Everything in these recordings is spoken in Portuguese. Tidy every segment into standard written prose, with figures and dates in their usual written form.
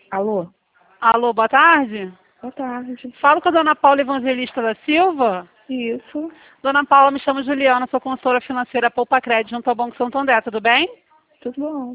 Alô? Alô, boa tarde. Boa tarde. Falo com a dona Paula Evangelista da Silva. Isso. Dona Paula, me chamo Juliana, sou consultora financeira Poupa Crédito junto ao Banco Santander, tudo bem? Tudo bom?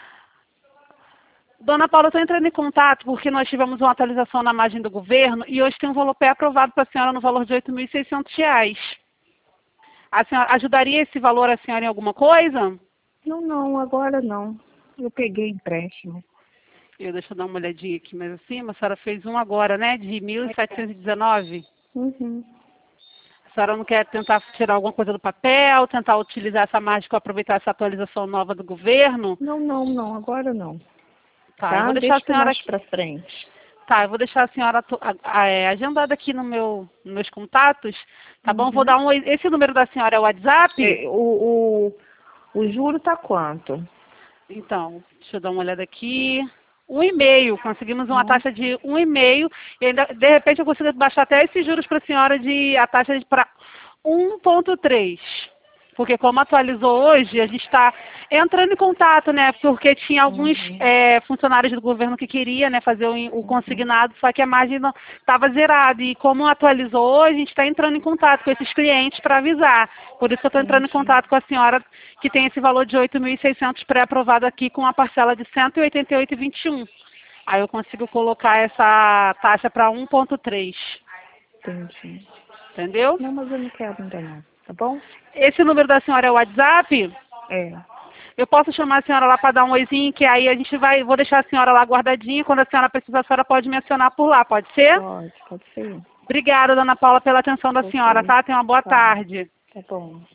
Dona Paula, eu estou entrando em contato porque nós tivemos uma atualização na margem do governo e hoje tem um valor pré-aprovado para a senhora no valor de R$ 8.600. A senhora ajudaria esse valor a senhora em alguma coisa? Não, agora não. Eu peguei empréstimo. Deixa eu dar uma olhadinha aqui mais acima. A senhora fez um agora, né? De 1.719. Uhum. A senhora não quer tentar tirar alguma coisa do papel, tentar utilizar essa margem para aproveitar essa atualização nova do governo? Não, agora não. Tá, eu Tá? vou deixar a Deixa senhora mais aqui. pra frente. Tá, eu vou deixar a senhora agendada aqui nos meus contatos, tá bom? Vou Uhum. dar esse número da senhora é o WhatsApp? O juro tá quanto? Então, deixa eu dar uma olhada aqui. 1,5, conseguimos uma Nossa. taxa de 1,5 e ainda, de repente eu consigo baixar até esses juros para a senhora a taxa para 1,3. Porque como atualizou hoje, a gente está entrando em contato, né? Porque tinha alguns Uhum. funcionários do governo que queria, né, fazer o Uhum. consignado, só que a margem não estava zerada. E como atualizou hoje, a gente está entrando em contato com esses clientes para avisar. Por isso que eu estou entrando em Entendi. contato com a senhora que tem esse valor de 8.600 pré-aprovado aqui com a parcela de 188,21. Aí eu consigo colocar essa taxa para 1,3. Entendi. Entendeu? Não, mas eu não quero ainda não. Tá bom? Esse número da senhora é o WhatsApp? É. Eu posso chamar a senhora lá para dar um oizinho, que aí a gente vou deixar a senhora lá guardadinha. Quando a senhora precisar, a senhora pode me acionar por lá, pode ser? Pode ser. Obrigada, dona Paula, pela atenção da senhora, Ok. tá? Tenha uma boa Tá. tarde. Tá bom.